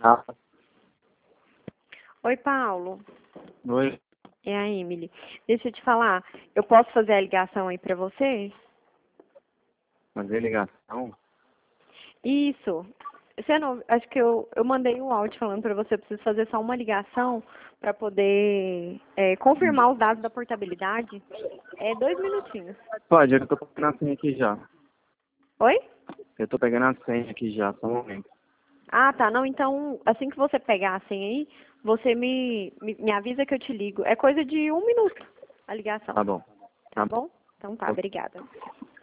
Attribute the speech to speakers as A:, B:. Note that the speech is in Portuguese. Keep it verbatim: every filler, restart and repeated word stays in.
A: Ah,
B: Oi, Paulo.
A: oi.
B: É a Emily. Deixa eu te falar, eu posso fazer a ligação aí pra você?
A: Fazer ligação?
B: Isso. Você não, acho que eu, eu mandei um áudio falando pra você, eu preciso fazer só uma ligação pra poder é, confirmar os dados da portabilidade. É dois minutinhos.
A: Pode, eu tô pegando a senha aqui já.
B: Oi?
A: Eu tô pegando a senha aqui já, só um momento.
B: Ah, tá. Não, então, assim que você pegar a senha aí, você me, me, me avisa que eu te ligo. É coisa de um minuto a ligação.
A: Tá bom.
B: Tá bom? Então tá, obrigada.